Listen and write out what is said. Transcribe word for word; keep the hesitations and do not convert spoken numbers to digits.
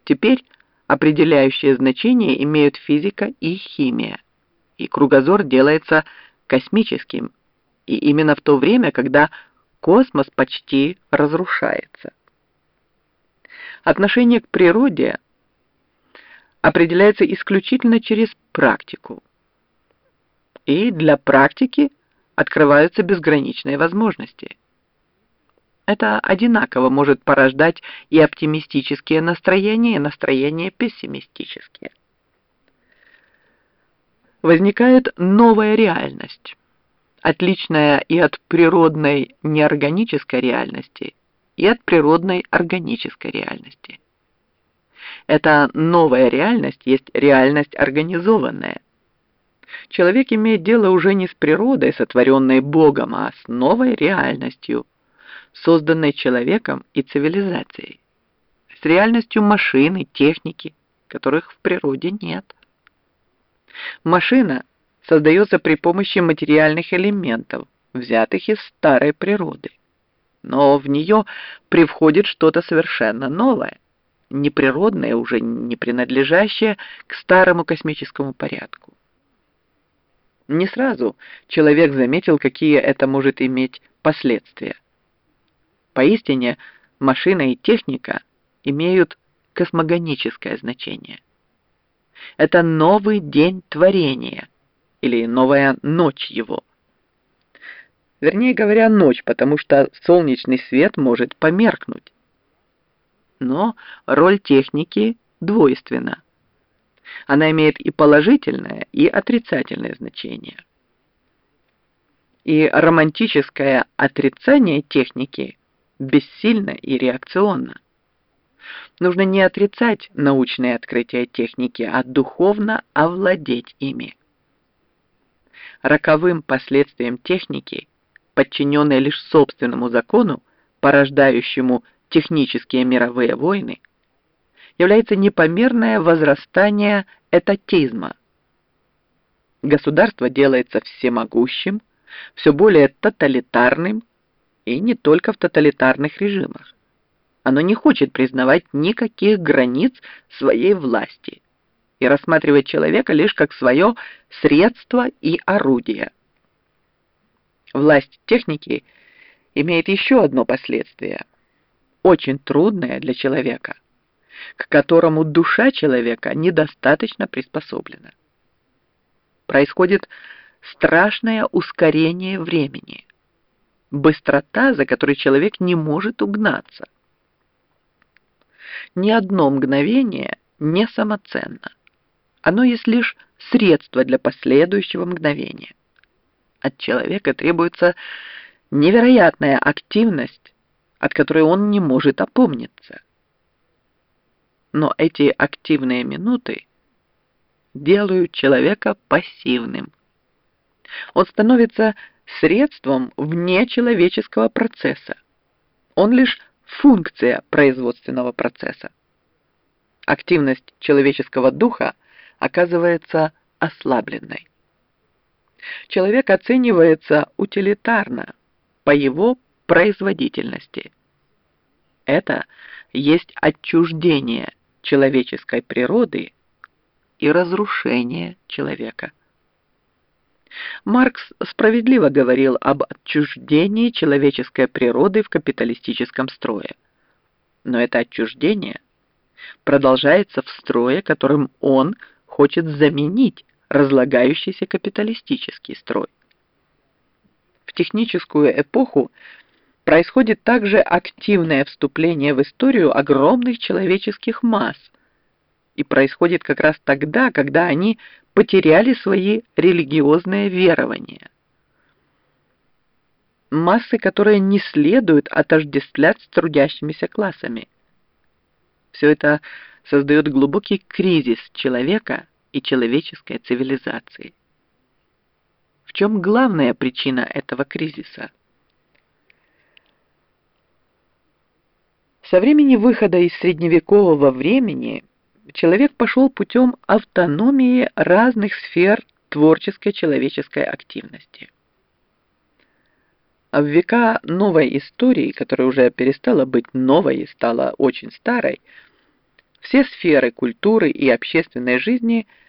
Теперь определяющее значение имеют физика и химия, и кругозор делается космическим, и именно в то время, когда космос почти разрушается. Отношение к природе определяется исключительно через практику, и для практики открываются безграничные возможности. Это одинаково может порождать и оптимистические настроения, и настроения пессимистические. Возникает новая реальность, отличная и от природной неорганической реальности, и от природной органической реальности. Эта новая реальность есть реальность организованная. Человек имеет дело уже не с природой, сотворенной Богом, а с новой реальностью, созданной человеком и цивилизацией, с реальностью машины, техники, которых в природе нет. Машина создается при помощи материальных элементов, взятых из старой природы, но в нее привходит что-то совершенно новое, неприродное, уже не принадлежащее к старому космическому порядку. Не сразу человек заметил, какие это может иметь последствия. Поистине, машина и техника имеют космогоническое значение. Это новый день творения, или новая ночь его. Вернее говоря, ночь, потому что солнечный свет может померкнуть. Но роль техники двойственна. Она имеет и положительное, и отрицательное значение. И романтическое отрицание техники бессильно и реакционно. Нужно не отрицать научные открытия техники, а духовно овладеть ими. Роковым последствием техники, подчиненной лишь собственному закону, порождающему технические мировые войны, является непомерное возрастание этатизма. Государство делается всемогущим, все более тоталитарным, и не только в тоталитарных режимах. Оно не хочет признавать никаких границ своей власти и рассматривает человека лишь как свое средство и орудие. Власть техники имеет еще одно последствие, очень трудное для человека, к которому душа человека недостаточно приспособлена. Происходит страшное ускорение времени, быстрота, за которой человек не может угнаться. Ни одно мгновение не самоценно. Оно есть лишь средство для последующего мгновения. От человека требуется невероятная активность, от которой он не может опомниться. Но эти активные минуты делают человека пассивным. Он становится средством внечеловеческого процесса. Он лишь функция производственного процесса. Активность человеческого духа оказывается ослабленной. Человек оценивается утилитарно, по его производительности. Это есть отчуждение человеческой природы и разрушение человека. Маркс справедливо говорил об отчуждении человеческой природы в капиталистическом строе. Но это отчуждение продолжается в строе, которым он хочет заменить разлагающийся капиталистический строй. В техническую эпоху происходит также активное вступление в историю огромных человеческих масс, и происходит как раз тогда, когда они потеряли свои религиозные верования. Массы, которые не следует отождествлять с трудящимися классами. Все это создает глубокий кризис человека и человеческой цивилизации. В чем главная причина этого кризиса? Со времени выхода из средневекового времени человек пошел путем автономии разных сфер творческой человеческой активности. А в века новой истории, которая уже перестала быть новой и стала очень старой, Все сферы культуры и общественной жизни